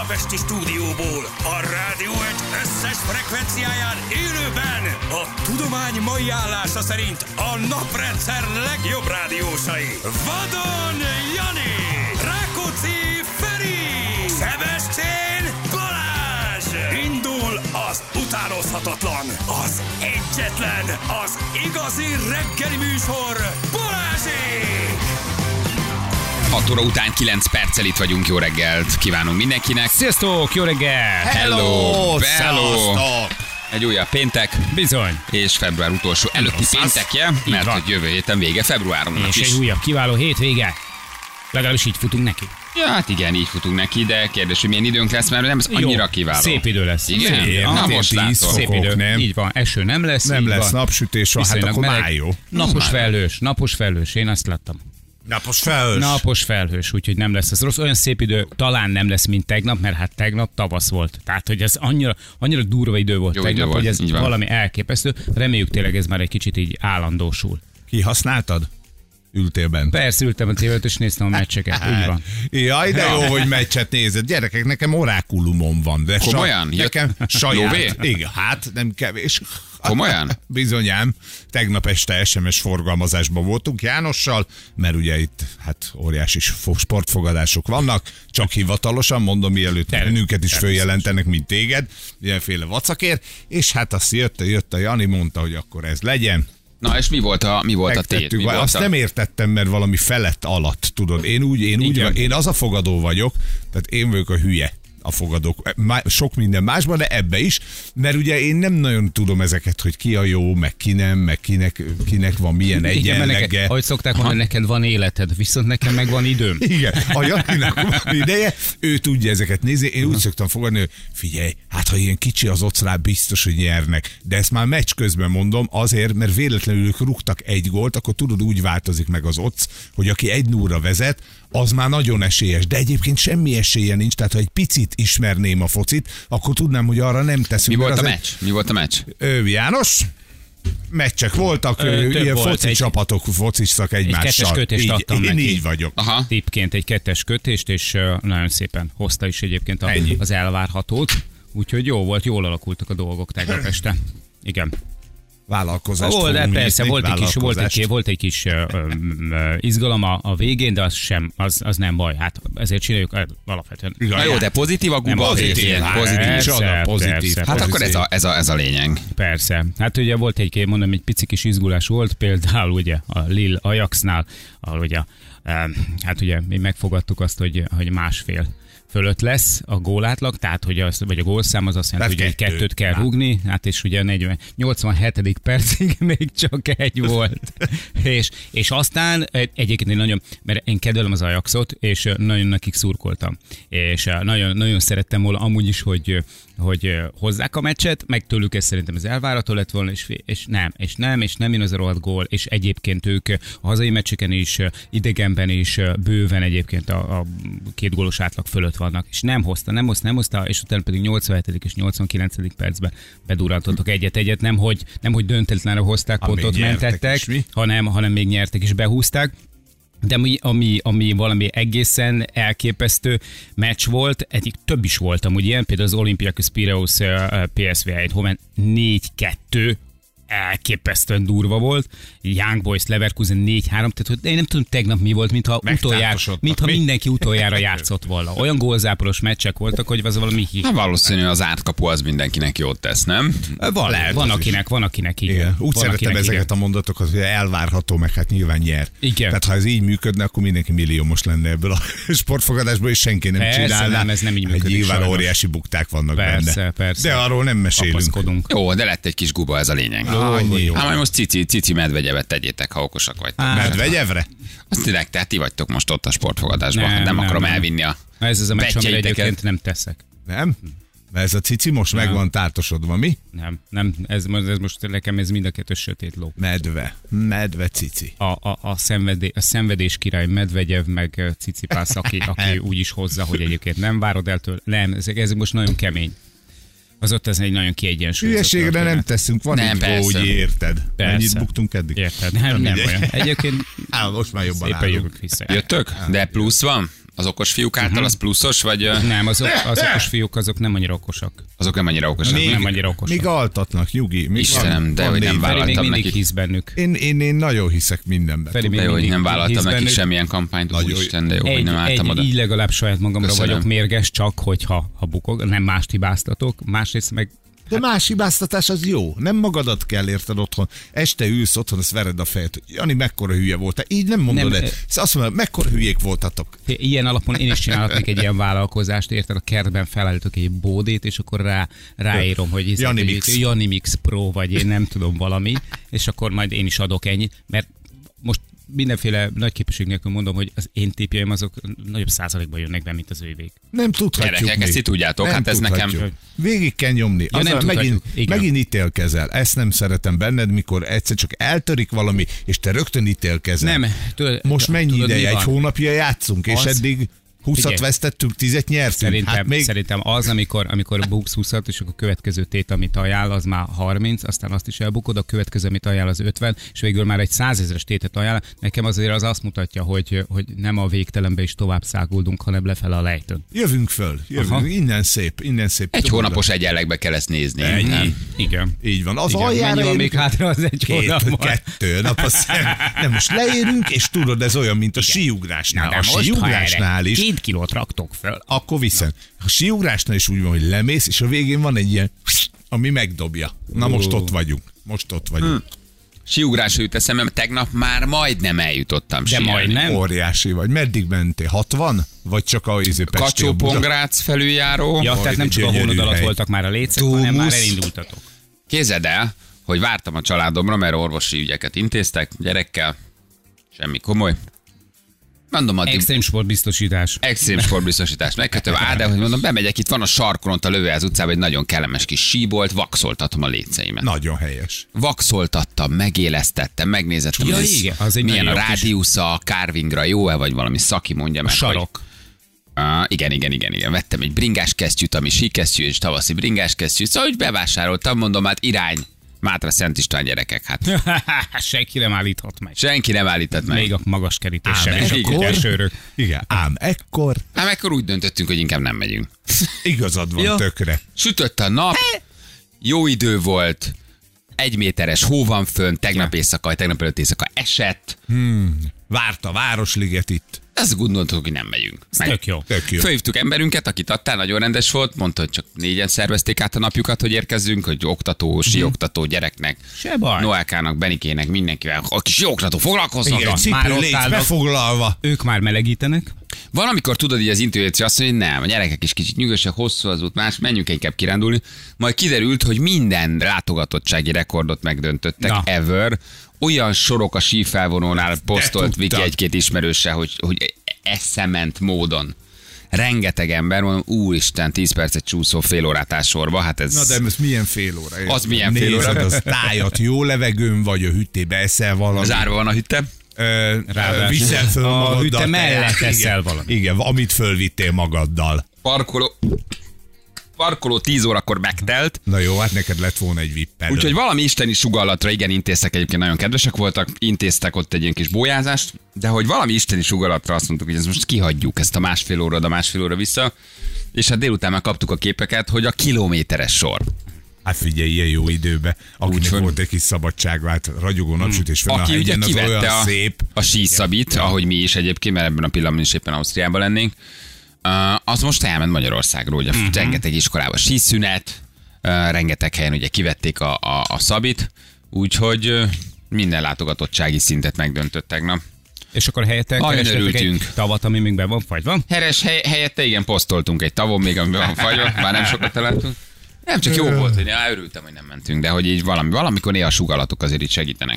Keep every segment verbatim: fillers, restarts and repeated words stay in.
budapesti stúdióból, a Rádió egy összes frekvenciáján élőben a tudomány mai állása szerint a naprendszer legjobb rádiósai. Vadon Jani, Rákóczi Feri, Sebestyén Balázs. Indul az utánozhatatlan, az egyetlen, az igazi reggeli műsor, Balázsék! hat óra után kilenc perccel itt vagyunk, jó reggelt kívánunk mindenkinek. Sziasztok, jó reggel! Hello! Hello! Egy újabb péntek. Bizony. És február utolsó előtti péntekje, mert hogy jövő héten vége februárnak és is. És egy újabb kiváló hétvége. Legalábbis így futunk neki. Ja, hát igen, így futunk neki, de kérdés, hogy milyen időnk lesz, mert nem ez annyira Jó, kiváló. Szép idő lesz. Igen? Szép. Na, most látod. Szép idő. nem? Így van, eső nem lesz. Nem így lesz van. napsütés, van, hát Viszonylag akkor meleg. már jó. Napos felhős, napos felhős, én azt láttam. Napos felhős. Napos felhős, úgyhogy nem lesz ez rossz. Olyan szép idő talán nem lesz, mint tegnap, mert hát tegnap tavasz volt. Tehát, hogy ez annyira, annyira durva idő volt Jó tegnap, idő hogy volt, ez így van. valami elképesztő. Reméljük tényleg ez már egy kicsit így állandósul. Kihasználtad? Ültél bent? Persze ültem a tévét, és néztem a meccseket. Úgy van. Jaj, de jó, hogy meccset nézed. Gyerekek, nekem orákulumom van. De Komolyan? Sa- nekem saját. Lóvé? Igen, hát nem kevés. Komolyan? Bizonyám. Tegnap este es em es forgalmazásban voltunk Jánossal, mert ugye itt hát óriási fo- sportfogadások vannak, csak hivatalosan, mondom, mielőtt bennünket is följelentenek, mint téged, ilyenféle vacakért, és hát azt jött, jött a Jani, mondta, hogy akkor ez legyen. Na és mi volt a, mi volt a tét? Megtettük, Mi volt azt a... nem értettem, mert valami felett alatt, tudod. Én úgy, én, úgy Igen. én az a fogadó vagyok, tehát én vagyok a hülye a fogadók. Má- Sok minden másban, de ebbe is, mert ugye én nem nagyon tudom ezeket, hogy ki a jó, meg ki nem, meg kinek, kinek van milyen Igen, mert neked, egyenlege. ahogy szokták mondani, neked van életed, viszont nekem meg van időm. Igen, a Janinak van ideje, ő tudja ezeket nézni. Én úgy szoktam fogadni, hogy figyelj, hát ha ilyen kicsi az occ rá, biztos, hogy nyernek. De ezt már meccs közben mondom, azért, mert véletlenül ők rúgtak egy gólt, akkor tudod, úgy változik meg az occ, hogy aki egy nullra vezet, az már nagyon esélyes, de egyébként semmi esélye nincs, tehát ha egy picit ismerném a focit, akkor tudnám, hogy arra nem teszünk. Mi volt a mert meccs? Mi volt a meccs? Ő, János, meccsek voltak, Ö, ö, több ilyen volt, foci egy- csapatok fociztak egymással. kettes kötést így, adtam én neki. így vagyok. Aha. Tippként egy kettes kötést, és ö, nagyon szépen hozta is egyébként a, Ennyi. az elvárhatót. Úgyhogy jó volt, jól alakultak a dolgok tegnap este. Igen. Vállalkozást Ó, de fogunk persze, nézni, volt egy kis, volt egy, vállalkozást. volt egy kis ö, ö, ö, izgalom a, a végén, de az sem, az, az nem baj. Hát ezért csináljuk ö, alapvetően. Na jó, de pozitív a guba, pozitív. pozitív. Hát, pozitív. persze, Csoda, pozitív. persze. Hát akkor ez a, ez, a, ez a lényeg. Persze. Hát ugye volt egy, mondom, egy pici kis izgulás volt, például ugye a Lille Ajaxnál, ahol ugye, em, hát ugye mi megfogadtuk azt, hogy, hogy másfél fölött lesz a gólátlag, tehát hogy az, vagy a gólszám az azt jelenti, hogy Tehát egy kettő. kettőt kell Hát. rúgni, hát és ugye negyven, nyolcvanhetedik percig még csak egy volt. és, és aztán egyébként én nagyon, mert én kedvelem az Ajaxot, és nagyon nekik szurkoltam. És nagyon, nagyon szerettem volna amúgy is, hogy hogy hozzák a meccset, meg tőlük ez szerintem ez elvárható lett volna, és, és nem, és nem, és nem jön az a rohadt gól, és egyébként ők a hazai meccseken is, idegenben is bőven egyébként a, a két gólos átlag fölött vannak, és nem hozta, nem hozta, nem hozta, és utána pedig nyolcvanhetedik és nyolcvankilencedik percben bedurrantottak egyet-egyet, nem hogy, nem hogy döntetlenre hozták, Ha pontot még nyertek mentettek, is, mi? hanem, hanem még nyertek és behúzták. De ami, ami, ami valami egészen elképesztő meccs volt, egyik több is volt amúgy ilyen, például az Olympiakos Pireus pé es vé Eindhoven négy kettő, elképesztően durva volt. Young Boys Leverkusen négy három, tehát hogy én nem tudom tegnap mi volt, mintha, utoljára, Megtártosodtak, mintha mi? mindenki utoljára játszott volna. Olyan gólzáporos meccsek voltak, hogy az valami hi. Hát valószínű az átkapu az mindenkinek jót tesz, nem? Van, lehet van az akinek, van akinek igen. Igen. Úgy van, szeretem akinek ezeket igen. a mondatokat, hogy elvárható, meg hát nyilván nyer. Igen. Tehát ha ez így működne, akkor mindenki milliómos lenne ebből a sportfogadásból, és senki nem Persze, csinálná. nem, ez nem így Hát működik nyilván sajnos. óriási bukták vannak Persze, benne. persze. De arról nem mesélünk. Kapaszkodunk. Jó, de lett egy kis guba, ez a lényeg. Annyi jó. Hát majd most cici, cici medvegyevet tegyétek, ha okosak vagytok. Á, Medvegyevre? Azt tényleg, tehát ti vagytok most ott a sportfogadásban. Nem, Nem, nem nem, akarom nem. elvinni a Ez az a meccs, amire bettjeiteket. egyébként nem teszek. Nem? Mert ez a cici most meg van tártosodva, mi? Nem, nem, ez, ez most nekem ez mind a kettő sötét ló. Medve. Medve cici. A, a, a, szenvedé, a szenvedés király Medvegyev, meg Cicipász, aki, aki úgy is hozza, hogy egyébként nem várod el tőle. Nem, ez, ez most nagyon kemény. Az ott ez egy nagyon kiegyensúlyozott. Hülyeségre nem történet. teszünk, van Nem, egy persze. gógy, érted? Persze. Mennyit buktunk eddig? Érted? Nem, nem mindegy. olyan. Egyébként Á, most már jobban szépen állunk. jövök vissza. Jöttök? De plusz van? Az okos fiúk által uh-huh. az pluszos, vagy... ö, Nem, azok, az okos fiúk azok nem annyira okosak. Azok nem annyira okosak. Még- nem annyira okosak. Még altatnak, Nyugi. Még Istenem, van- de van hogy nem négy. Feri még vállaltam mindig neki. hisz bennük. Én, én, én nagyon hiszek mindenben. Feri még De jó, hogy mindig nem vállaltam hisz nekik bennük. semmilyen kampányt, Nagyon úristen, de jó, hogy Egy, nem álltam egy, oda. így legalább saját magamra Köszönöm. vagyok mérges, csak hogyha ha bukok, nem mást hibáztatok, másrészt meg De más hibáztatás az jó. Nem magadat kell érted otthon. Este ülsz otthon, azt vered a fejed, hogy Jani mekkora hülye voltál. Így nem mondod Nem, el. eh, Szóval azt mondod, mekkora hülyék voltatok. ilyen alapon én is csinálhatnék egy ilyen vállalkozást, érted, a kertben felállítok egy bódét, és akkor rá, ráírom, hogy ez- Janimix. hogy Janimix Pro, vagy én nem tudom valami, és akkor majd én is adok ennyit, mert most mindenféle nagy képesség nélkül mondom, hogy az én típjeim azok nagyobb százalékban jönnek be, mint az ővék. Nem tudhatjuk Gyerekek, még. ezt ti tudjátok, Nem hát ez nekem- tudhatjuk. Végig kell nyomni. Ja, nem Azzal megint, tudhatjuk. Igen. megint ítélkezel. Ezt nem szeretem benned, mikor egyszer csak eltörik valami, és te rögtön ítélkezel. Nem, tudod, Most mennyi tudod, mi ideje? Egy van? hónapja játszunk, és Az- eddig húszat Figyelj. vesztettünk, tízet nyertünk. Szerintem, Hát még szerintem az, amikor, amikor buksz húszat, és akkor a következő tét, amit ajánl, az már harminc, aztán azt is elbukod, a következő, amit ajánl, az ötven, és végül már egy százezres tétet ajánl. Nekem azért az azt mutatja, hogy, hogy nem a végtelenbe is tovább száguldunk, hanem lefele a lejtőn. jövünk föl. Jövünk. Aha. Innen szép, innen szép. Egy Tudod, hónapos egyenlegbe kell ezt nézni. Ennyi. Nem? Igen. Így van. Az Igen. aljára Mennyi van még érünk- hátra az egy Két, hónapban? kettő nap, azt nem, most leérünk, és tudod, ez olyan, mint a síugrásnál. A síugrásnál is, két kilót raktok föl. akkor viszont. A síugrásnál is úgy van, hogy lemész, és a végén van egy ilyen, ami megdobja. Na most ott vagyunk. Most ott vagyunk. Síugrásra jut eszembe, mert tegnap már majdnem eljutottam De síelni. majdnem. Óriási vagy. Meddig mentél? hatvan? Vagy csak a izé Pestél kacsó Buda? pongrác felüljáró. Ja, tehát nem csak a gyönyörű hónod alatt hely. voltak már a lécek, hanem már Tómusz. elindultatok. Képzeld el, hogy vártam a családomra, mert orvosi ügyeket intéztek gyerekkel. Semmi komoly. Mondom, addig Extrém sportbiztosítás. extrém sportbiztosítás megkötöm. Á, de hogy mondom, bemegyek, itt van a sarkon, ott a Lőház utcában egy nagyon kellemes kis síbolt, vakszoltatom a léceimet. Nagyon helyes. Vakszoltattam, megélesztettem, megnézettem, Ja, hogy ez igen, az egy milyen a nagyon jó kis- rádiusza, a carvingra jó-e, vagy valami szaki mondja meg. Sarok. Hogy, uh, igen, igen, igen, igen. Vettem egy bringás kesztyűt, ami síkesztyű, és tavaszi bringás kesztyű. Szóval úgy bevásároltam, mondom, hát irány. Mátra Szent István gyerekek, hát Senki nem állíthat meg. senki nem állított meg. Még a magas kerítéssel Ám és a ekkor- kutyásőrök. Igen, ám ekkor Hát akkor úgy döntöttünk, hogy inkább nem megyünk. igazad van Ja. tökre. Sütött a nap, jó idő volt, egy méteres hó van fönn, tegnap éjszaka, tegnap előtt éjszaka esett. Várt a Városliget itt. Ezt gondoltuk, hogy nem megyünk. Ez tök jó. Tök jó. Fölhívtuk emberünket, akit adtál, nagyon rendes volt, mondta, hogy csak négyen szervezték át a napjukat, hogy érkezzünk, hogy oktató, síoktató gyereknek, Se baj. Noelkának, Benikének, mindenkivel, a kis síoktató foglalkoznak. Igen, már cipő ott légy állnak. befoglalva. Ők már melegítenek. Van, amikor tudod, így az intuíció azt mondja, hogy nem, a gyerekek is kicsit nyugosak, hosszú az út, más, menjünk inkább kirándulni. Majd kiderült, hogy minden látogatottsági rekordot megdöntöttek, Na. ever. Olyan sorok a sífelvonónál posztolt Viki tudtam. egy-két ismerőse, hogy, hogy eszement módon. Rengeteg ember, mondom, úristen, tíz percet csúszó fél órát áll sorba, hát ez... Na de ez milyen fél óra? érted? Az milyen fél óra? Nézed az tájat, jó levegőn vagy, a hűtébe eszel valami. Zárva van a hütte. Ö, Ráadásul viszel föl a magaddal hűte teát. mellett Igen. eszel valami. Igen, amit fölvittél magaddal. Parkoló... Parkoló tíz órakor megtelt. Na jó, hát neked lett volna egy vipped. Úgyhogy valami isteni sugallatra, igen, intéztek, egyébként nagyon kedvesek voltak, intéztek ott egy ilyen kis bolyázást, de hogy valami isteni sugallatra azt mondtuk, hogy ezt most kihagyjuk, ezt a másfél óra, a másfél óra vissza, és hát délután már kaptuk a képeket, hogy a kilométeres sor. Hát figyelj, ilyen jó időben, akinek Úgyhogy- volt egy kis szabadság, hát ragyogó napsütés fönn a Aki ugye hegyen, az kivette olyan a, szép. a síszabit, ahogy mi is egyébként, mert ebben a pillanatban is éppen Ausztriában lennénk, uh, az most elment Magyarországról, ugye uh-huh. rengeteg iskolában síszünet, uh, rengeteg helyen ugye kivették a, a, a szabit, úgyhogy uh, minden látogatottsági szintet megdöntött tegnap. És akkor helyette Nagyon kerestek egy örültünk. tavat, ami még be van fagyva. Heres hely, helyette igen, posztoltunk egy tavon, még amiben van fagyva, már nem sokat találtunk. Nem csak jó volt, hogy á, örültem, hogy nem mentünk, de hogy így valami, valamikor néha a sugallatok azért így segítenek.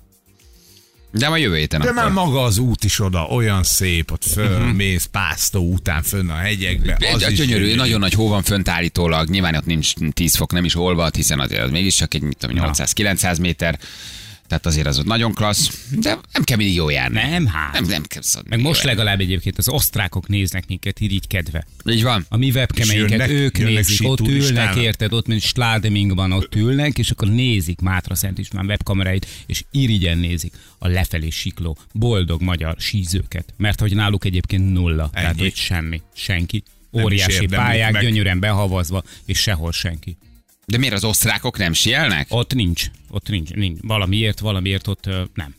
De majd jövő héten De akkor. már maga az út is oda, olyan szép, ott fölmész Pásztó után fönn a hegyekbe. Az Egy is gyönyörű, nagyon nagy hó van fönt állítólag, nyilván ott nincs tíz fok, nem is olvad, hiszen azért az mégis csak egy mit tudom, nyolcszáz-kilencszáz méter, Tehát azért az ott nagyon klassz, de nem kell mindig jó járni. Nem, hát. Nem, nem kell szabad Meg mindig most jó járni. legalább egyébként az osztrákok néznek minket így, így kedve. Így van. A mi webcameinket jönnek- ők jönnek nézik, ott ülnek, síturistának. érted, ott mint Sládemingban ott ülnek, és akkor nézik Mátraszent István webkameráit, és irigyen nézik a lefelé sikló, boldog magyar sízőket. Mert hogy náluk egyébként nulla, tehát Ennyi. hogy semmi, senki. Nem is Óriási érdemlik pályák, meg. gyönyörűen behavazva, és sehol senki. De miért az osztrákok nem sielnek? Ott nincs, ott nincs, nincs. Valamiért, valamiért ott ö, nem.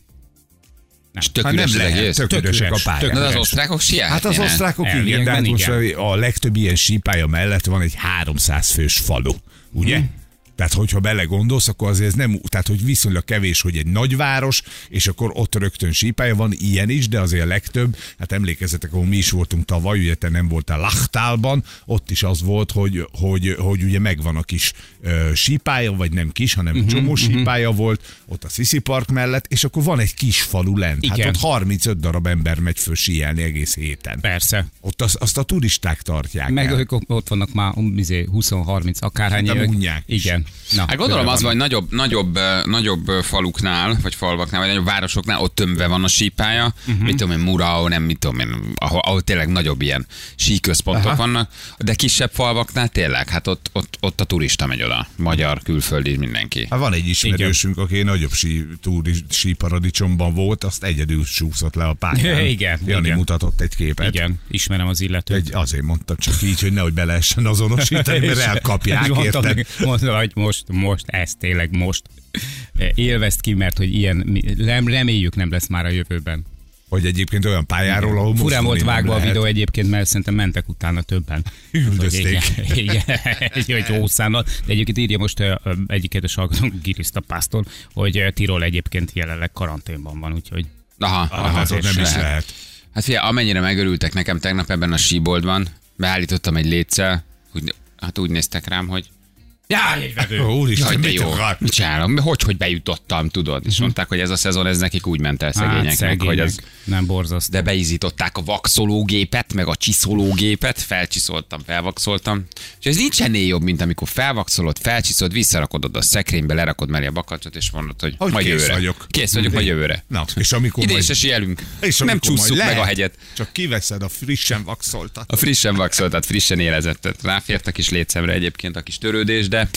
És tök Hát üres nem az lehet, egész? tök Tök üresek a üres, pályák. tök Na, de az üres. osztrákok sielnek. Hát az osztrákok igen, de Elviekben hát most igen. a legtöbb ilyen sípálya mellett van egy háromszáz fős falu, ugye? Hmm. Tehát, hogyha belegondolsz, akkor azért ez nem, tehát, hogy viszonylag kevés, hogy egy nagyváros, és akkor ott rögtön sípálya van, ilyen is, de azért a legtöbb, hát emlékezzetek, ahol mi is voltunk tavaly, ugye te nem voltál Lachtálban, ott is az volt, hogy, hogy, hogy ugye megvan a kis ö, sípálya, vagy nem kis, hanem uh-huh, csomó uh-huh. sípálya volt, ott a Sisi Park mellett, és akkor van egy kis falu lent. Hát Igen. ott harmincöt darab ember megy föl síelni egész héten. Persze. Ott az, azt a turisták tartják Meg el. ők ott vannak már izé, húsz-harminc akárhány Hát a évek. unják is. Igen. Na, Hát gondolom körbe az van, vannak. hogy nagyobb, nagyobb, ö, nagyobb ö, faluknál, vagy falvaknál, vagy nagyobb városoknál, ott tömve van a sípálya, uh-huh. mit tudom én, Murao, nem mit tudom én, ahol, ahol tényleg nagyobb ilyen síközpontok Aha. vannak, de kisebb falvaknál tényleg, hát ott, ott, ott a turista megy oda, magyar, külföldi, mindenki. Hát van egy ismerősünk, aki nagyobb sí, túri, síparadicsomban volt, azt egyedül súszott le a pályán. Igen, Jani igen. mutatott egy képet. Igen, ismerem az illetőt. Egy, azért mondtam csak így, hogy nehogy be lehessen azonosítani, mert És- elkapják, és mondtam, érted? mondtam, hogy most, most, ez tényleg most. Élvezd ki, mert hogy ilyen, mi- rem, reméljük nem lesz már a jövőben. Hogy egyébként olyan pályáról, ahol Furán volt mozdulni nem vágva a lehet. videó egyébként, mert szerintem mentek utána többen. Üldözték. Hogy Igen, igen, egy ószánnal. De egyébként írja most ö, ö, egyik kedves hallgatónk, Giriszta Pásztor, hogy ö, Tirol egyébként jelenleg karanténban van, úgyhogy Aha, aha, Hát ott azért nem is lehet. lehet. Hát figyelj, amennyire megörültek nekem tegnap ebben a síboltban, beállítottam egy létszel, úgy, hát úgy néztek rám, hogy jaj, egy vevő. Ó, Úristen, jaj, de mit jó, akar? mit csinálom, hogy, hogy bejutottam, tudod? És mondták, hogy ez a szezon, ez nekik úgy ment el szegényeknek, Hát, szegények. hogy az... Nem borzasztó. De beizították a vaxológépet, meg a csiszológépet, felcsiszoltam, felvaxoltam. És ez nincs ennél jobb, mint amikor felvaxolod, felcsiszolod, visszarakod oda a szekrénybe, lerakod mellé a bakacsot, és mondod, hogy, Hogy majd kész jövőre. vagyok. Kész vagyok, majd jövőre. Na, és amikor Ide majd- is sielünk. És Nem amikor majd csúszunk meg lehet, a hegyet. Csak kiveszed a frissen vaxoltat. A frissen vaxoltat, frissen élezettet. Ráfért a kis létszemre egyébként a kis törődés, de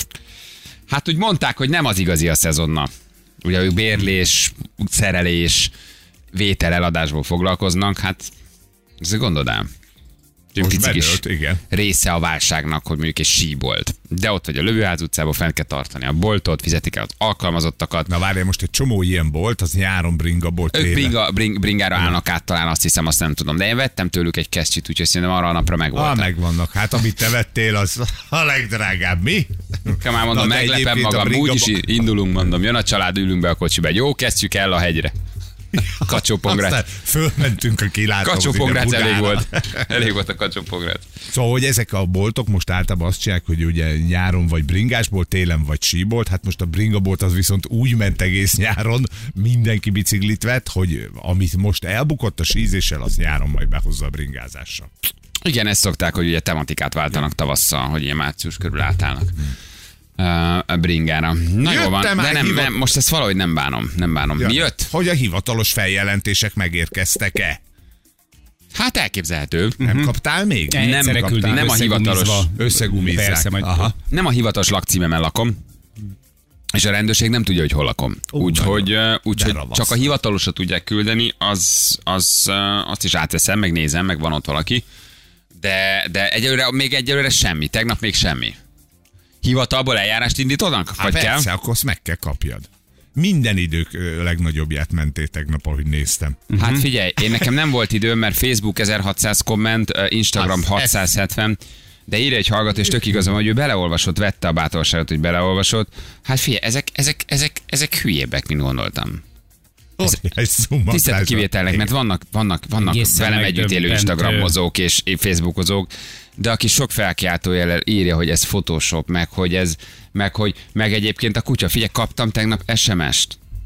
hát úgy mondták, hogy nem az igazi a szezonna. Ugye ők bérlés, szerelés, vétel eladásból foglalkoznak, hát ezt gondold ám. Most Picik is bedőlt, igen. része a válságnak, hogy mondjuk egy síbolt. De ott vagy a Lövőház utcában, fent kell tartani a boltot, fizetik el az alkalmazottakat. Na várjál, most egy csomó ilyen bolt, az nyáron bringa bolt. Ők télen. bringa, bring, bringára állnak át, talán azt hiszem, azt nem tudom. De én vettem tőlük egy kesztyűt, úgyhogy szerintem arra a napra Ah, megvoltak. megvannak. Hát amit te vettél, az a legdrágább. Mi? Kell már mondom, Na, de meglepem egyébként a magam, bringa úgyis bo- indulunk, mondom, jön a család, ülünk be a kocsiba, jó, kezdjük el a hegyre. Kacsó-Pongrác. Aztán fölmentünk a kilátóhoz. Kacsó-Pongrác ide elég Budára. volt. Elég volt a Kacsó-Pongrác. Szóval, hogy ezek a boltok most általában azt csinálják, hogy ugye nyáron vagy bringásbolt, télen vagy síbolt, hát most a bringabolt az viszont úgy ment egész nyáron, mindenki biciklit vett, hogy amit most elbukott a sízéssel, az nyáron majd behozza a bringázással. Igen, ezt szokták, hogy ugye tematikát váltanak tavasszal, hogy ilyen március körül átállnak uh, a bringára. Na jó Jöttem van, de már, nem, hivat- nem, most ezt valahogy nem bánom. Nem bánom. Mi jött? Hogy a hivatalos feljelentések megérkeztek-e? Hát elképzelhető. Nem kaptál még? Egyszerre nem küldik kaptál. Nem a hivatalos- összegumizva. Összegumizzák. Persze, majd Aha. Nem a hivatalos lakcímemen lakom, és a rendőrség nem tudja, hogy hol lakom. Úgyhogy úgy, De hogy ravasz. csak a hivatalosat tudják küldeni, az, az, uh, azt is átveszem, megnézem, meg van ott valaki. De, de egyelőre, még egyelőre semmi. Tegnap még semmi. Hivatalból eljárást indítanak? Hát Vagy kell? persze, akkor azt meg kell kapjad. Minden idők ö, legnagyobbját mentél tegnap, ahogy néztem. Hát figyelj, én nekem nem volt időm, mert Facebook ezerhatszáz komment, uh, Instagram Az- hatszázhetven, de írja egy hallgató, és tök igazam, hogy ő beleolvasott, vette a bátorságot, hogy beleolvasott. Hát figyelj, ezek, ezek, ezek, ezek hülyébbek, mint gondoltam. Ez, egy szumma. Tisztelt a kivételnek, mert vannak, vannak, vannak Egészen velem együtt élő megdöbbentő. Instagramozók és Facebookozók, de aki sok felkiáltójellel írja, hogy ez Photoshop, meg hogy ez, meg hogy, meg egyébként a kutya, figyelj, kaptam tegnap es em est.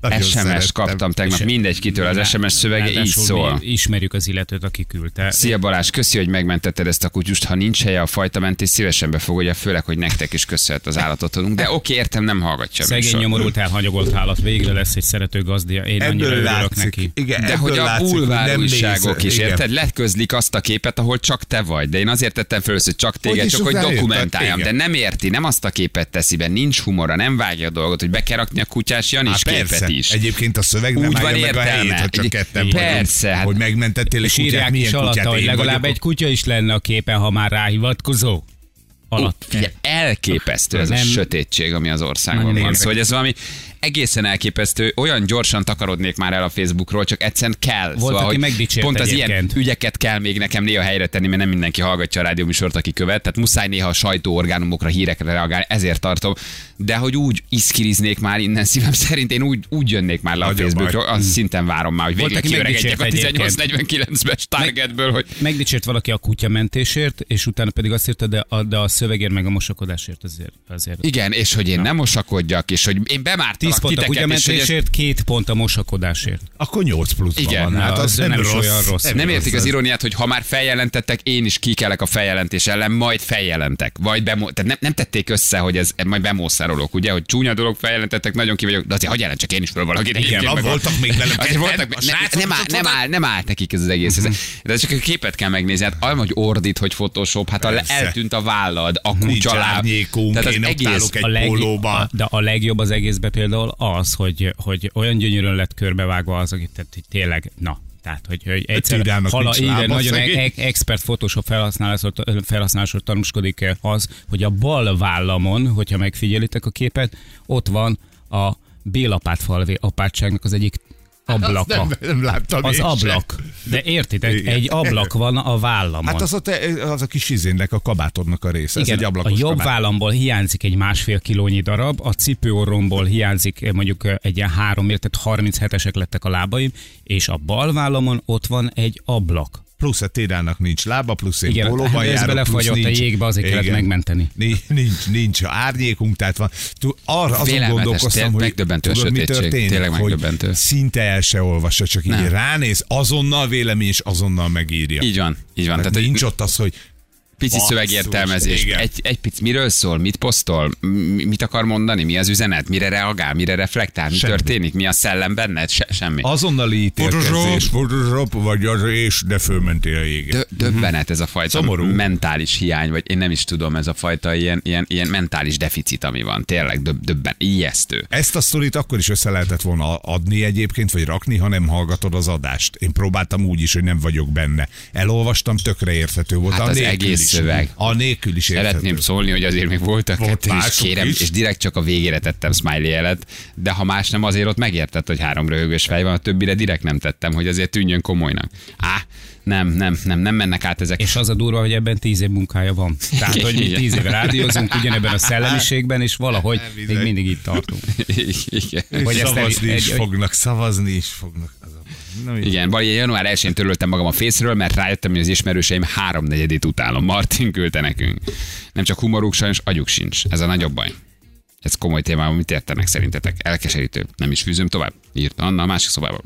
Nagyon es em es szerettem. kaptam tegnap, És- mindegy kitől, az es em es szövege így Ráadásul szól. mi ismerjük az illetőt, aki küldte. Szia Balázs, köszi, hogy megmentetted ezt a kutyust. Ha nincs helye a fajta mentés, szívesen befogadja, főleg, hogy nektek is köszönhet az állatot. De oké, értem, nem hallgatja. a Szegény műsort. nyomorult elhanyagolt állat, végre lesz egy szerető gazdia. Én annyira Ebből örülök látszik. neki. Igen, De ebből hogy a látszik, hogy bulvár nem újságok néz- is, igen. érted? Leközlik azt a képet, ahol csak te vagy. De én azért tettem föl, hogy csak téged, is csak hogy rájöttek, dokumentáljam. De igen. nem érti, nem azt a képet teszi be, nincs humora, nem vágja a dolgot, hogy be kell rakni a kutyás Janis Hát képet persze. is. Egyébként a szöveg nem Úgy van állja meg a helyét, értelme. ha csak Egy- ketten Persze, vagyunk, hát- hogy megmentettél egy És kutyát, írják milyen is kutyát alatta, hogy én legalább vagyok. egy kutya is lenne a képen, ha már ráhivatkozó. Alatt. Figyelj, elképesztő ez a Nem. sötétség, ami az országban Nagyon van. érdekes. Szóval ez valami egészen elképesztő, olyan gyorsan takarodnék már el a Facebookról, csak egyszerűen kell. Volt, szóval, aki hogy megdicsért pont az ilyen egyébként. ügyeket kell még nekem néha helyre tenni, mert nem mindenki hallgatja a rádióműsort, aki követ, tehát muszáj néha a sajtóorgánumokra, hírekre reagálni, ezért tartom. De hogy úgy iszkiriznék már innen szívem szerint, én úgy, úgy jönnék már le a Nagyon Facebookról, azt szinten várom már, hogy Volt, végre aki kiöregedjek a megdicsért tizennyolc egyébként. negyvenkilences targetből, hogy Megdicsért valaki a kutyamentésért, és utána pedig azt írta, de a, de a szövegért meg a mosakodásért azért. azért. igen, és hogy én nem mosakodjak, és hogy én tíz bemártalak pont a titeket, és hogy ez kutyamentésért, két pont a mosakodásért. Akkor nyolc pluszban Igen, van. Hát az az nem, nem is rossz. olyan rossz. Nem értik rossz az ez. iróniát, hogy ha már feljelentettek, én is kikelek a feljelentés ellen, majd feljelentek. Vagy bemo- tehát nem, nem tették össze, hogy ez majd bemószerolok, ugye, hogy csúnya dolog feljelentettek, nagyon ki vagyok, de azért hagyj jelentsek én is föl valakit. Igen, Egyébként van, meg a- voltak még velem Azért ketten, voltak, a ne, srácok nem, áll, ott nem, voltak. áll, nem állt nekik ez az egész. Ez, de csak a képet kell megnézni, hát az, hogy ordít, hogy Photoshop, hát a, Persze. eltűnt a vállad, a Nincs kutya láb. árnyékunk, Tehát az én ott egész, állok egy A leg- pólóba. a- De a legjobb az egészben például az, hogy, hogy olyan gyönyörűen lett körbevágva az, akit tehát, hogy tényleg, na, tehát, hogy, hogy egyszer Tidának hala, nincs igen, lába, nagyon szegény. e- expert Photoshop felhasználásról, felhasználásról tanúskodik az, hogy a bal vállamon, hogyha megfigyelitek a képet, ott van a Bélapátfalvi apátságnak az egyik ablaka. Nem, nem láttam Az én ablak. sem. De értitek, Igen. egy ablak van a vállamon. Hát az a, te, az a kis izénnek, a kabátodnak a része. Ez Igen, egy a ablakos jobb kabát. vállamból hiányzik egy másfél kilónyi darab, a cipőorromból hiányzik eh, mondjuk eh, egy ilyen három, tehát harminchetesek lettek a lábaim, és a bal vállamon ott van egy ablak. Plusz a Térának nincs lába, plusz én Igen, pólóban ez járok, belefagyott plusz a nincs. jégbe, azért kellett Igen. megmenteni. Nincs, nincs, nincs árnyékunk, tehát van. Tú, arra azon Félelmetes, gondolkoztam, tényleg hogy megdöbbentő a tudod, mi sötétség, történik, tényleg hogy megdöbbentő. szinte el se olvassa, csak Nem. így ránéz, azonnal vélemény, és azonnal megírja. Így van, így van. Tehát Tehát, nincs ott az, hogy pici Basszus, szövegértelmezés. igen. Egy, egy pici, miről szól, mit posztol, mi- mit akar mondani, mi az üzenet, mire reagál, mire reflektál, mi Semmi. történik, mi a szellem benned, Se, semmi. azonnali ítélkezés, Photoshop, vagy az és, de fölmentél a jégre. Dö- döbbenet ez a fajta Szomorú. mentális hiány, vagy én nem is tudom, ez a fajta ilyen, ilyen, ilyen mentális deficit, ami van. Tényleg döb- döbben, ijesztő. Ezt a sztorit akkor is össze lehetett volna adni egyébként, vagy rakni, ha nem hallgatod az adást. Én próbáltam úgy is, hogy nem vagyok benne. Elolvastam, tökre érthető volt. Hát a az nélkül egész is. szöveg. A nélkül is érthető. Szeretném szólni, hogy azért még voltak Volt kettő, és mások kérem, is. és direkt csak a végére tettem smiley jelet, de ha más nem, azért ott megértett, hogy három röhögős fej van, a többire direkt nem tettem, hogy azért tűnjön komolynak. Á, nem, nem, nem, nem mennek át ezek. És az a durva, hogy ebben tíz év munkája van. Tehát, hogy mi Igen. tíz éve rádiózunk ugyanebben a szellemiségben, és valahogy még Bizony. mindig itt tartunk. Igen. Hogy ezt Szavazni el- is egy- fognak, szavazni is fognak. Az a... Na, Igen, valahogy január elsején töröltem magam a Face-ről, mert rájöttem, hogy az ismerőseim háromnegyedét utálom. Martin küldte nekünk. Nem csak humoruk, sajnos agyuk sincs. Ez a nagyobb baj. Ez komoly téma, mit értenek szerintetek? Elkeserítő. Nem is fűzöm tovább. Írta Anna a másik szobában.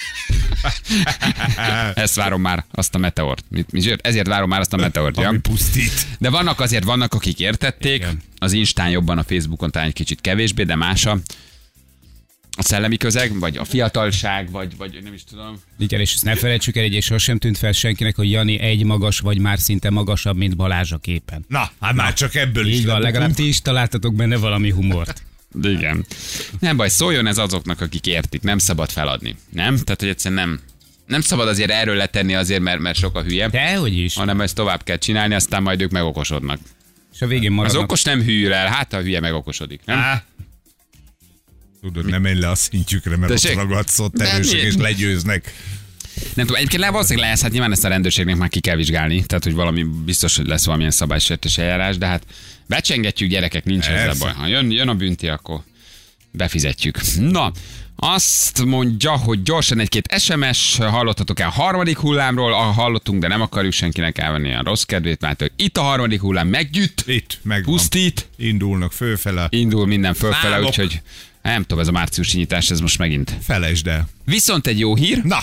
Ezt várom már, azt a meteort. Mit, mit, ezért várom már azt a meteort. Ja? ami pusztít. De vannak azért, vannak, akik értették. Igen. Az Instán jobban, a Facebookon talán egy kicsit kevésbé, de más a, a szellemi közeg, vagy a fiatalság, vagy, vagy nem is tudom. Igen, és ezt ne felejtsük el, és sosem tűnt fel senkinek, hogy Jani egy magas, vagy már szinte magasabb, mint Balázs a képen. Na, hát már csak ebből is. Így van, lebukunk. legalább ti is találtatok benne valami humort. Igen. Nem baj, szóljon ez azoknak, akik értik. Nem szabad feladni. Nem? Tehát, hogy egyszerűen nem. Nem szabad azért erről letenni azért, mert, mert sok a hülye, Dehogy is. hanem ezt tovább kell csinálni, aztán majd ők megokosodnak. És a végén Az maradnak. okos nem hűl el, hát a hülye megokosodik. Nem? Á. Tudod, nem menj le a szintjükre, mert Tessék? ott ragadsz, ott De erősek mi- és legyőznek. Nem tudom, egyébként le, valószínűleg lesz, hát nyilván ezt a rendőrségnek már ki kell vizsgálni, tehát hogy valami biztos, hogy lesz valamilyen szabálysértés eljárás, de hát becsengetjük, gyerekek, nincs ezzel Persze. baj. Ha jön, jön a bünti, akkor befizetjük. Na, azt mondja, hogy gyorsan egy-két es em es, hallottatok el a harmadik hullámról, ah, hallottunk, de nem akarjuk senkinek elvenni a rossz kedvét, mert hogy itt a harmadik hullám meggyűjt, Itt, megvan. pusztít, Indulnak fölfele. indul minden fölfele, Számok. úgyhogy Nem tudom, ez a márciusi nyitás, ez most megint. Felejtsd el. Viszont egy jó hír, Na,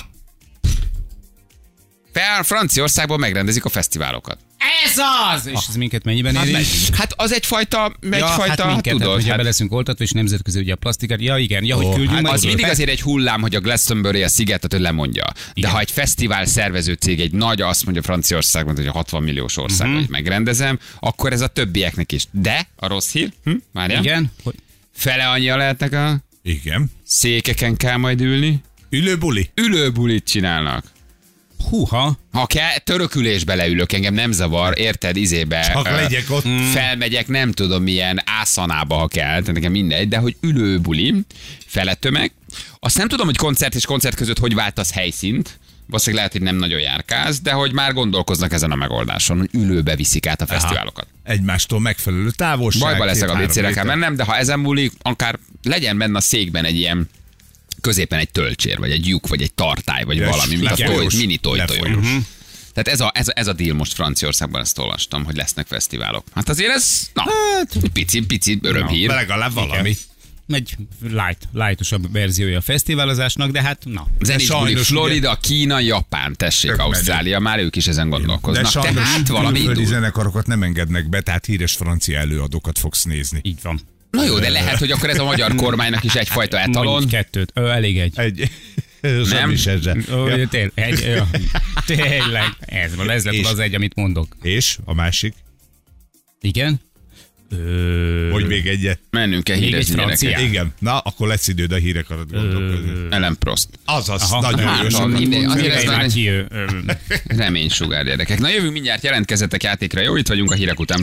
fel Franciaországban megrendezik a fesztiválokat. Ez az! És ez minket mennyiben Hát, éri? megy. hát az egyfajta, Ja, egyfajta, hát hát minket, tudod. hát, ugye Hát, be leszünk oltatva, és nemzetközi ugye a plastikát. Ja igen, ja, hogy Ó, küldjünk hát majd. az oda. mindig azért egy hullám, hogy a Glastonbury a szigetet ő lemondja. De Igen. ha egy fesztivál szervező cég, egy nagy, azt mondja Franciaországban, hogy a hatvan milliós ország, Mhm. hogy megrendezem, akkor ez a többieknek is. De a rossz hír, hm? Várjál, Igen? Hogy... fele annyian lehetnek a igen. székeken kell majd ülni. Ülőbuli. Ülőbulit csinálnak. Húha! Ha kell, törökülésbe leülök, engem nem zavar, érted, izébe. Csak ö, legyek ott. Felmegyek, nem tudom milyen ászanába, ha kell, tehát nekem mindegy, de hogy ülőbuli, fele tömeg. Azt nem tudom, hogy koncert és koncert között hogy váltasz helyszínt, valószínűleg lehet, hogy nem nagyon járkáz, de hogy már gondolkoznak ezen a megoldáson, hogy ülőbe viszik át a fesztiválokat. Egymástól megfelelő távolság. Bajba leszek, a két-három vécére kell méter. mennem, de ha ezen múlik, akár legyen benne a székben egy ilyen középen egy tölcsér, vagy egy lyuk, vagy egy tartály, vagy Ja, valami, mint a lefolyós. toj, mini toj Lefolyós. Tehát ez a, ez, a, ez a deal most Franciaországban, ezt olvastam, hogy lesznek fesztiválok. Hát azért ez, na, Hát- egy pici, pici örömhír. De legalább valami. Egy light, lightosabb verziója a fesztiválozásnak, de hát na. Zenés buli, sajnos Florida, Kína, Japán, tessék, Tök Ausztrália, már ők is ezen De gondolkoznak. sajnos Tehát valami külföldi indul. zenekarokat nem engednek be, tehát híres francia előadókat fogsz nézni. Így van. Na jó, de lehet, hogy akkor ez a magyar kormánynak is egyfajta etalon. Mondj kettőt. Ö, elég egy. Egy... Nem? Is ezzel. Ó, Ja. tényleg, egy, ja. Tényleg. Ez van, ez lett És- az egy, amit mondok. És a másik? Igen? Ö... Hogy még egyet? Mennünk kell Még hírezni egy francia? gyerekek. Igen. Na, akkor lesz időd a hírek alatt gondolkozni. Ellen Prost. Azaz, Aha. nagyon Hát, jó. van, sokat ide- mondsz. azért ez Egy már egy- Mátyi, ö, ö, Reménysugár gyerekek. Na jövünk mindjárt, jelentkezzetek játékra. Jó, itt vagyunk a hírek után.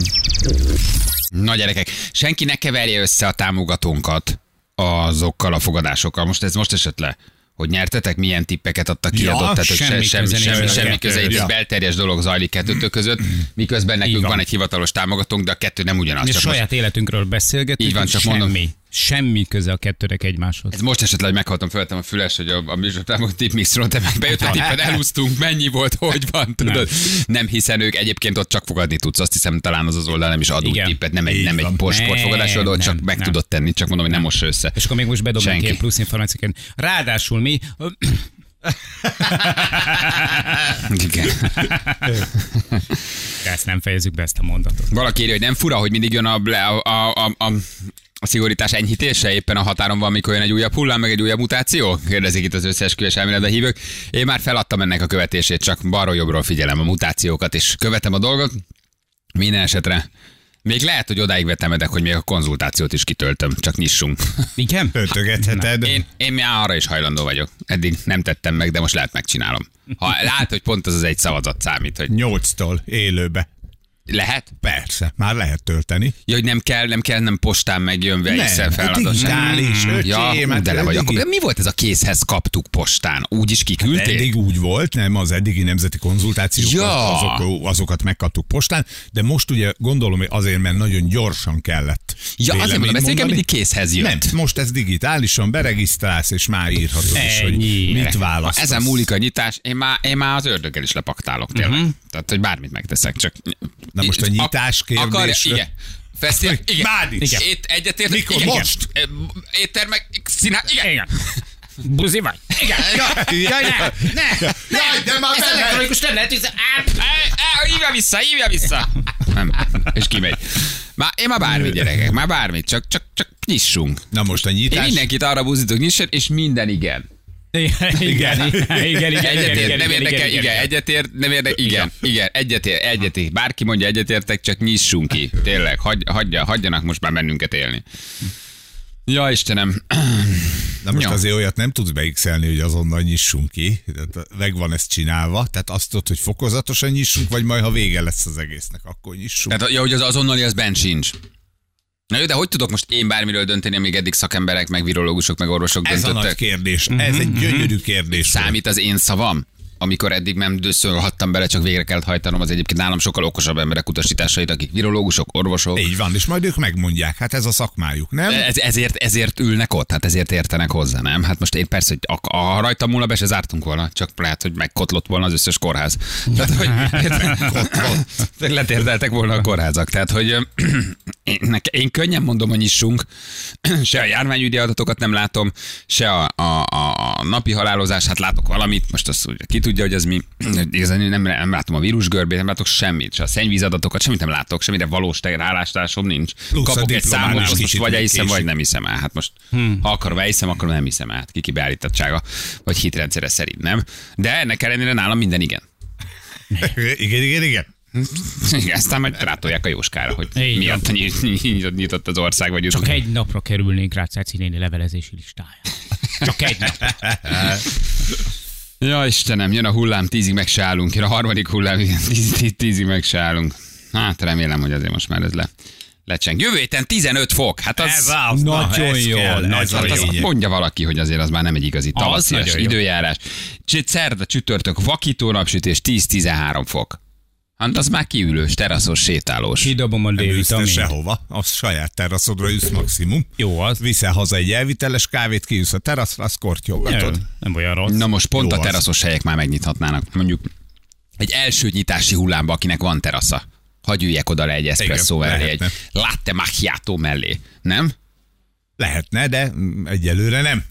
Na gyerekek, senki ne keverje össze a támogatónkat azokkal a fogadásokkal. Most ez most esett le. Hogy nyertetek, milyen tippeket adtak ki, Ja, adott, tehát hogy semmi semmi, köze semmi, nincs semmi, a semmi köze, egy kettőhöz. belterjes dolog zajlik kettőtök között, miközben nekünk van. van egy hivatalos támogatónk, de a kettő nem ugyanaz. és Csak most, saját életünkről beszélgetünk. Így van, csak semmi, mondom. Semmi köze a kettőnek egymáshoz. ez most esett le, hogy meghaltam, föltem a füles, hogy a, a műsortámogató tippmixról, te meg bejött a tippet, elhúztunk, mennyi volt, hogy van, tudod. Nem. nem hiszen ők egyébként ott csak fogadni tudsz, azt hiszem talán az az oldal nem is ad úgy Igen. tippet, nem egy, Így nem egy van. pors- sportfogadásról, Nem, csak nem, meg nem. tudod tenni, csak mondom, hogy nem mossa össze. És akkor még most bedobnak Senki. ilyen plusz információként. Ráadásul mi... Igen. Ezt nem fejezzük be, ezt a mondatot. Valaki írja, hogy nem fura, hogy mindig jön a, a, a, a, a a szigorítás enyhítése, éppen a határon van, mikor jön egy újabb hullám, meg egy újabb mutáció? Kérdezik itt az összeesküvés elméletben hívők. Én már feladtam ennek a követését, csak balról jobbról figyelem a mutációkat, és követem a dolgot. Minden esetre. Még lehet, hogy odáig vetemedek, hogy még a konzultációt is kitöltöm, csak nyissunk. Igen? Töltögetheted. Én, én már arra is hajlandó vagyok. Eddig nem tettem meg, de most lehet megcsinálom. Ha lát, hogy pont az az egy szavazat számít, hogy Nyolctól élőbe. lehet? Persze, már lehet tölteni. Ja, hogy nem kell, nem kell, nem postán megjön Nem, Excel feladat. digitális, öcsém, Ja, hát de le vagy. eddigi- Akkor mi volt ez a készhez kaptuk postán? Úgy is kiküldték? Eddig úgy volt, nem, az eddigi nemzeti konzultációkat, Ja. azok, azokat megkaptuk postán, de most ugye gondolom, hogy azért, mert nagyon gyorsan kellett. Ja, azért mondom, ez véleményt régen mondani. mindig készhez jött. Nem, most ez digitálisan beregisztrálsz, és már írhatod is, hogy Ennyi. mit Ha választasz. ezen múlik a nyitás, én már, én már az ördöggel is lepaktálok tényleg. Mhm. Uh-huh. Tehát, hogy bármit megteszek, csak... Na most a nyitás Ak- akarja- kérdésre- Igen. Fesztivál, igen. Már is. Igen. Ét, egyetért, Mikor? igen. Most? Igen. Éttermek, meg színház, igen. Igen. Buzi vagy? Igen. Jaj, jaj, ne, ne, ne. Jaj, de már Ez bele- elektronikus nem lehet, hiszen... E, e, hívja vissza, hívja vissza. Nem. És kimegy. Már, én már bármit, gyerekek, már bármit, csak, csak, csak nyissunk. Na most a Én nyitás... mindenkit arra buzdítok, nyisson, és minden igen. Igen, igen, igen, igen, igen, Egyetért, nem igen, érdekel, igen, igen, egyetért, nem érdekel, igen, igen, egyetért, egyetért. Bárki mondja egyetértek, csak nyissunk ki. Tényleg, hagy, hagyja, hagyjanak most már bennünket élni. Ja, Istenem. Na most Ja. azért olyat nem tudsz beixelni, hogy azonnal nyissunk ki. Tehát megvan ezt csinálva. Tehát azt tudod, hogy fokozatosan nyissunk, vagy majd ha vége lesz az egésznek, akkor nyissunk. Tehát, ja, hogy az azonnali az bent sincs. Na jó, de hogy tudok most én bármiről dönteni, amíg eddig szakemberek, meg virológusok, meg orvosok Ez a döntöttek? nagy kérdés. Ez egy gyönyörű kérdés. Számít az én szavam? amikor eddig nem dőszölhattam bele, csak végre kellett hajtanom az egyébként nálam sokkal okosabb emberek utasításait, akik virológusok, orvosok. Így van, és majd ők megmondják, hát ez a szakmájuk, nem? Ez, ezért, ezért ülnek ott, hát ezért értenek hozzá, nem? Hát most én persze, hogy a, a rajtam múlna be se zártunk volna, csak lehet, hogy megkotlott volna az összes kórház. Tehát, hogy letérdeltek volna a kórházak. Tehát, hogy én, én könnyen mondom, hogy nyissunk, se a járványügyi adatokat nem látom, se a, a, a napi halálozás, hát látok valamit, most azt ki tudja, hogy az mi, igazán nem, nem látom a vírusgörbét, nem látok semmit, se a szennyvízadatokat, semmit nem látok, semmire valós állásásom nincs. Plusz Kapok egy számot, azt most vagy elhiszem, vagy késik. nem hiszem el. Hát most, hmm. ha akarom, elhiszem, akkor nem hiszem el. Hát kiki beállítottsága, vagy hitrendszere szerint nem. De ennek ellenére nálam minden igen. Igen, igen, igen. Igen, aztán majd rátolják a Jóskára, hogy Igen. miatt ny- nyitott az ország, vagy Csak egy napra kerülnénk rá Ceci néni levelezési listája. Csak egy nap. Ja, Istenem, jön a hullám, tízig meg se állunk. Jön a harmadik hullám, igen, tíz, tíz, tízig meg se állunk. Hát remélem, hogy azért most már ez le, lecseng. Jövő héten tizenöt fok. Hát az, Ez az, na, nagyon ez jó, kell, nagyon ez a hát azt lényeg. mondja valaki, hogy azért az már nem egy igazi tavaszias nagyon jó. időjárás. Cs- Szerda, csütörtök, vakító napsütés, tíz-tizenhárom fok. Hát az már kiülős, teraszos, sétálós. Kidobom a Nem ülsz te D-vitamint. sehova, az saját teraszodra ülsz maximum. Jó az. Viszel haza egy elviteles kávét, kiülsz a teraszra, azt kortyolgatod. Nem, nem olyan rossz. Na most pont Jó a az. teraszos helyek már megnyithatnának. Mondjuk egy első nyitási hullámba, akinek van terasza. Hagy üljek oda le egy espresszó Igen, mellé, egy lehetne. latte macchiato mellé. Nem? Lehetne, de mm, egyelőre nem.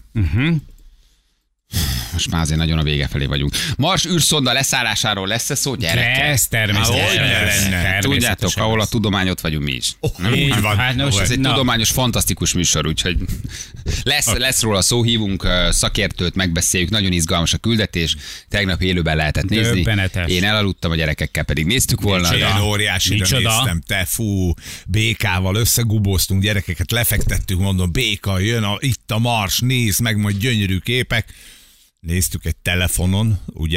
Most már azért nagyon a vége felé vagyunk. Mars űrszonda leszállásáról lesz-e szó, gyerekek? Ez természetesen. Hogyne lenne? Természetesen Tudjátok, ahol a lesz. tudományot vagyunk mi is. Oh, így van. Hát, nos, Ez egy na. tudományos, fantasztikus műsor, úgyhogy lesz, lesz róla szó, hívunk ö, szakértőt, megbeszéljük, nagyon izgalmas a küldetés, tegnap élőben lehetett nézni. Döbbenetes. Én elaludtam, a gyerekekkel pedig néztük volna. Én De óriásira Micsoda? néztem, te fú, békával összegubóztunk, gyerekeket lefektettük, mondom, béka, jön a, itt a Mars, nézd meg, majd gyönyörű képek. Néztük egy telefonon, ugye?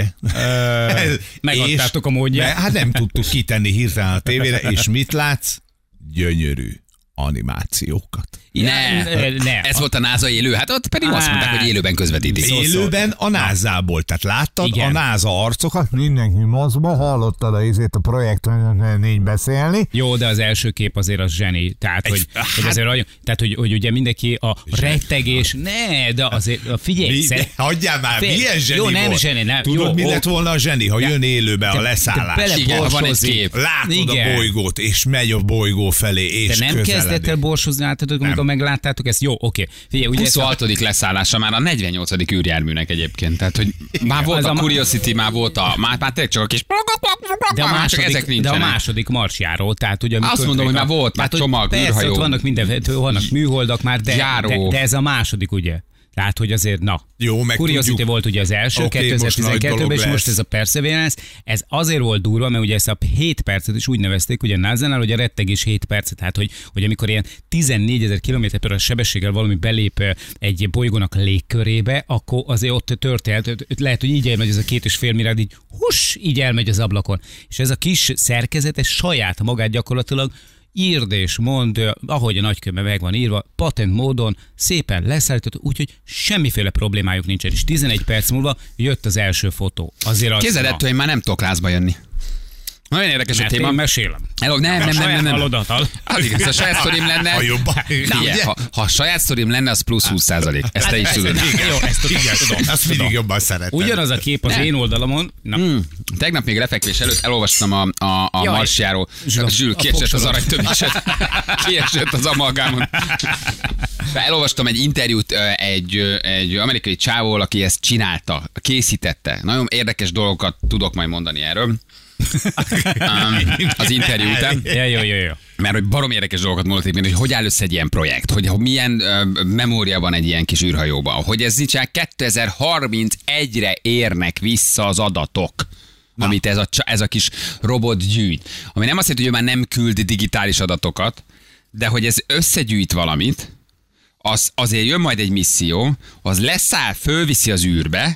megadtátok a módját. Ne, hát nem tudtuk kitenni hirtelen a tévére, és mit látsz? Gyönyörű animációkat. ne, ne. ez volt a NASA élő, hát ott pedig azt mondták, hogy élőben közvetítik. Szó- Élőben a názából, tehát láttad Igen. a NASA arcokat? Mindenki maszkba, hallottad a izét a projekt négy beszélni. Jó, de az első kép azért az zseni. Tehát, Egy- hogy, hát- hogy azért nagyon, tehát, hogy, hogy ugye mindenki a rettegés, ne, de azért a figyelj, Mi, szer- hagyjál már, Fél- milyen zseni Jó, nem volt? zseni, nem. Tudod, Jó, mi ó- lett volna a zseni, ha De- jön élőbe a de leszállás? bele- Igen, van egy borsozik. kép. Látod Igen. a bolygót, és megy a bolygó felé, és De nem közeledik. kezdett el borsozni, láttátok, amikor megláttátok ezt? Jó, oké. Figyelj, ugye ezt a- huszonhatodik leszállása már a negyvennyolcadik űrjárműnek egyébként. Tehát, hogy már volt Az a a ma- Curiosity, már volt a, már, már tényleg csak a kis... de a, már csak ezek második, de a nincsenek. második marsjáró, tehát ugye... amikor- Azt mondom, hogy már volt, már hogy csomag, persze, űrhajó. ott vannak minden, vannak műholdak már, de, Járó. de, de ez a második, ugye? Tehát, hogy azért, na. Jó, meg Curiosity tudjuk. volt ugye az első, Oké, most nagy kétezer-tizenkettőben, dolog és most lesz. ez a Perseverance. Ez azért volt durva, mert ugye ezt a hét percet is úgy nevezték, ugye a NASA-nál, hogy a rettegés hét percet, tehát hogy, hogy amikor ilyen tizennégyezer kilométer per óra sebességgel valami belép eh, egy bolygónak légkörébe, akkor azért ott történt, lehet, hogy így elmegy ez a két és fél milliárd, így hus, így elmegy az ablakon. És ez a kis szerkezet, ez saját magát gyakorlatilag írd és mondd, ahogy a nagykönyvben meg van írva, patent módon szépen leszállított, úgyhogy semmiféle problémájuk nincsen. És tizenegy perc múlva jött az első fotó. Azért az, Képzeld, na, ettől én már nem tudok lázba jönni. Nagyon érdekes a mert téma. én mesélem. Hello, nem, nem, nem, nem, nem. Halodattal. Az igaz, ha saját sztorim lenne... Ha jobban. Figyelj, ha, ha a saját sztorim lenne, az plusz húsz százalék. Ezt te is tudod. Jó, ezt tudom. tudom, Azt tudom. mindig jobban szeretem. Ugyanaz a kép az Ne. én oldalamon. Na, Hmm. Tegnap még lefekvés előtt elolvastam a, a, a Jaj. marsjáró. Zsül, Zsül, a kiesett az fogsorod. aranytöméset. Kiesett az amalgámon. Elolvastam egy interjút ö, egy, ö, egy amerikai csávól, aki ezt csinálta, készítette. Nagyon érdekes dolgokat tudok majd mondani erről. Um, az interjú után. ja, jó, jó, jó. Mert hogy barom érdekes dolgokat mondott, hogy hogy áll össze egy ilyen projekt, hogy milyen ö, memória van egy ilyen kis űrhajóban, hogy ez nincs kétezer-harmincegyre érnek vissza az adatok. Na. Amit ez a, csa- ez a kis robot gyűjt. Ami nem azt jelenti, hogy ő már nem küld digitális adatokat, de hogy ez összegyűjt valamit, az, azért jön majd egy misszió, az leszáll, fölviszi az űrbe,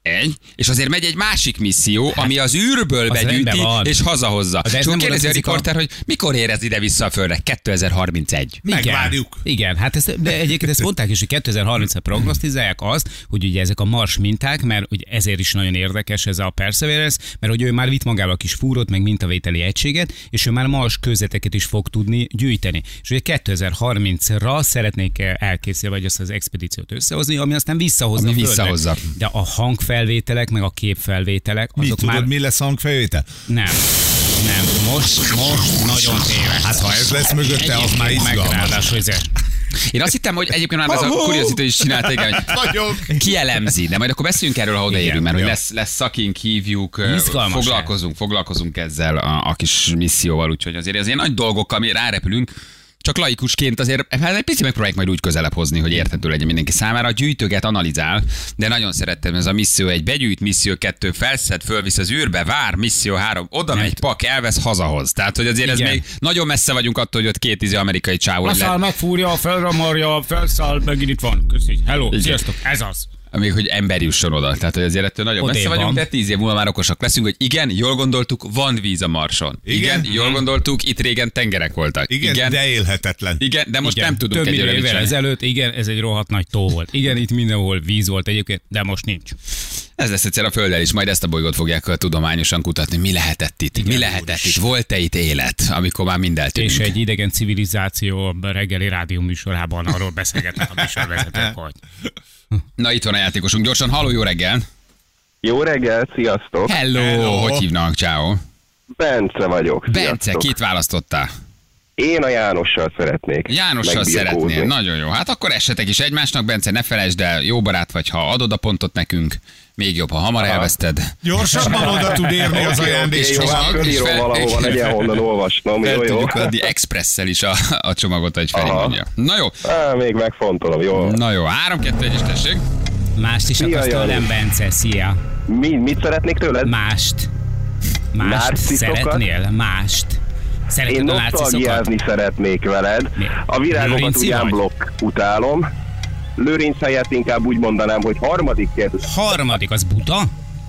Egy, és azért megy egy másik misszió, ami az űrből begyűjti, és hazahozza. És akkor kérdezi a riporter, hogy mikor érez ide vissza a Földre? kétezer-harmincegy. Megvárjuk. Igen, hát ezt, de egyébként ezt mondták is, hogy kétezer-harmincra prognosztizálják azt, hogy ugye ezek a Mars minták, mert ugye ezért is nagyon érdekes ez a Perseverance, mert hogy ő már vitt magával kis fúrót, meg mintavételi egységet, és ő már Mars kőzeteket is fog tudni gyűjteni. És ugye kétezer-harmincra szeretnék elkészülni, vagy azt az expedíciót összehozni, ami aztán visszahozza. Ami visszahozza. De a hangfelvételek, meg a képfelvételek, Mi azok tudod, már... mi lesz hangfelvétel? Nem. Nem. Most, most nagyon téves. Hát ha ez lesz mögötte, az már izgalmas. Én azt hittem, hogy egyébként már ez a Curiosity is csinált, igen, hogy kielemzi, de majd akkor beszéljünk erről, ha odaérünk, mert hogy lesz, lesz szakink, hívjuk, izgalmas foglalkozunk, foglalkozunk ezzel a, a kis misszióval, úgyhogy azért azért nagy dolgokkal mi rárepülünk. Csak laikusként azért hát egy picit megpróbáljuk majd úgy közelebb hozni, hogy érthető legyen mindenki számára. Gyűjtöget, analizál, de nagyon szerettem ez a misszió egy, begyűjt, misszió kettő, felszed, fölvisz az űrbe, vár, misszió három, oda megy, pak, elvesz, hazahoz. Tehát, hogy azért igen. Ez még nagyon messze vagyunk attól, hogy ott két izé amerikai csávó. Leszáll, megfúrja, felramarja, felszáll, megint itt van. Köszi. Hello, igen. Sziasztok, ez az. Még hogy ember jusson oda. Tehát, hogy azért ettől nagyon Odé messze van. Vagyunk, de tíz év múlva már okosak leszünk, hogy igen, jól gondoltuk, van víz a Marson. Igen, igen jól gondoltuk, itt régen tengerek voltak. Igen, igen de élhetetlen. Igen, de most igen, nem tudunk több egy évvel évvel ezelőtt, igen, ez egy rohadt nagy tó volt. Igen, itt mindenhol víz volt egyébként, de most nincs. Ez lesz egyszer a Földdel is, majd ezt a bolygót fogják tudományosan kutatni. Mi lehetett itt? Igen, mi lehetett itt? Volt-e itt élet, amikor már mind eltűnünk? És egy idegen civilizáció a reggeli rádió műsorában arról beszélgetnek a műsorvezetők, hogy... Na itt van a játékosunk, gyorsan, halló, jó reggel! Jó reggel, sziasztok! Hello, Hello. Hogy hívnak, ciao? Bence vagyok. Bence, sziasztok. Kit választottál? Én a Jánossal szeretnék. Jánossal szeretnél, nagyon jó. Hát akkor essetek is egymásnak, Bence, ne felejtsd el, jó barát vagy, ha adod a pontot nekünk, még jobb, ha hamar Aha. elveszted. Gyorsabban oda tud érni az ajándés csomag. Fölírom valahova, legyen honnan olvasnom, jó, jó? Tudjuk adni Expresszel is a, a csomagot, hogy Feri mondja. Na jó. Á, még megfontolom, jó. Na jó, három kettő egy is tessék. Mást is akarsz tőlem, Bence, szia. Mi, mit szeretnék tőled? Mást. Mást szeretnél? Mást. Szeretnél Én nosztalgiázni szeretnék veled. Mi? A virágokat ugyan blokk utálom. Lőrinc helyett inkább úgy mondanám, hogy harmadik kérdés. Harmadik, az buta?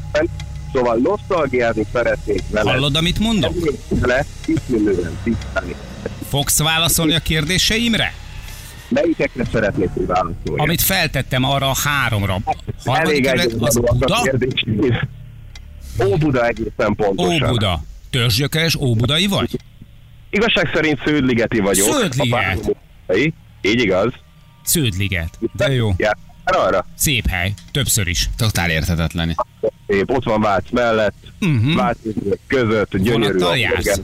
Szóval nosztalgiázni szeretnék veled. Hallod, amit mondok? Le, tisztülően, tisztálni. Fogsz válaszolni a kérdéseimre? Melyikekre szeretnék, hogy válaszolni? Amit feltettem arra a háromra. Elég egy az Buda? Óbuda egészen pontosan. Óbuda. Törzsgyökeres óbudai vagy? Igazság szerint Sződligeti vagyok. Sződliget. Így igaz. Sződliget. De jó. Arra. Szép hely. Többször is. Totál érthetetlen. Szép. Ott van Vác mellett. Uh-huh. Vác között. Gyönyörű. Vonattal jársz?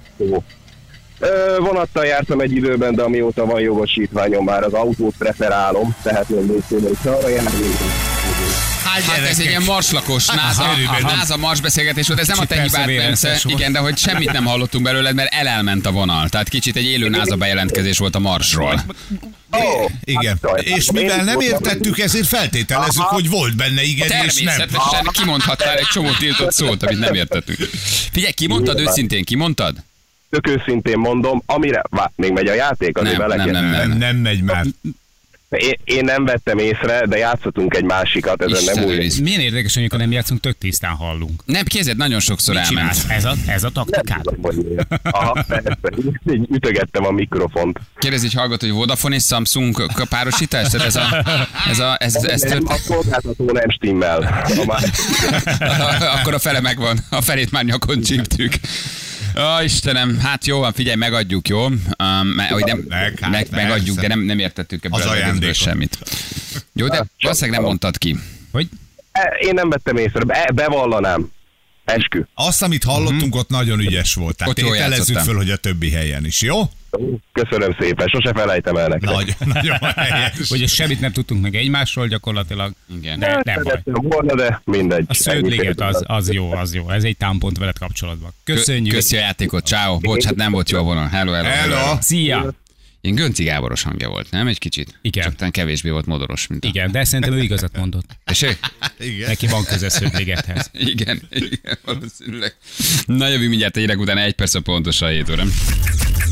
Vonattal jártam egy időben, de amióta van jogosítványom, már az autót preferálom. Tehát nem néztem, hogy arra járni. Hát ez egy ilyen marslakos, NASA, NASA mars beszélgetés volt, ez nem a te hibád, Bence, igen, de hogy semmit nem hallottunk belőled, mert elelment a vonal. Tehát kicsit egy élő NASA bejelentkezés volt a Marsról. Oh, igen. És mivel nem értettük, ezért feltételezzük, hogy volt benne igen, és nem. Természetesen kimondhattál egy csomó tiltott szót, amit nem értettünk. Figyelj, kimondtad őszintén, kimondtad? Tök őszintén mondom, amire... Vá, még megy a játék, azért nem, nem, nem, nem, nem megy már. Én, én nem vettem észre, de játszottunk egy másikat, ezen nem úgy. Milyen érdekes, amikor nem játszunk, tök tisztán hallunk. Nem, kézed nagyon sokszor Mit elment. Ez a, ez a taktikád? Aha, persze. Ütögettem a mikrofont. Kérdezi egy hallgató, hogy Vodafone és Samsung párosítás? Tehát ez a... Ez a ez, ez, ez nem, a szolgáltató nem stimmel. Akkor a fele megvan. A felét már nyakon csíptük. Ó, Istenem, hát jó van, figyelj, megadjuk, jó? Um, me, hogy nem, meg, hát meg, megadjuk, de nem, nem értettük ebből az ajándékből semmit. Jó, de valószínűleg nem mondtad ki. Hogy? Én nem vettem észre, be, bevallanám. Eskü. Azt, amit hallottunk, mm-hmm. ott nagyon ügyes volt. Tehát tételezzük föl, hogy a többi helyen is, jó? Köszönöm szépen, sose felejtem el nektek. Nagyon, nagyon helyes. Hogy semmit nem tudtunk meg egymásról gyakorlatilag. Igen. De nem baj. Volna, de mindegy. A Sződliget az, az jó, az jó. Ez egy támpont veled kapcsolatban. Köszönjük. Köszi a játékot, ciao. Bocs, hát nem volt jó a vonal. Hello, hello. Hello. hello. Szia. Én Gönci Gáboros hangja volt, nem? Egy kicsit? Igen. Csak talán kevésbé volt modoros, mint a... Igen, de szerintem ő igazat mondott. Tessék? Igen. Neki van köze Sződligethez. Igen, igen, valószínűleg. Na jövő mindjárt egy után egy perc a pontosan hét óra.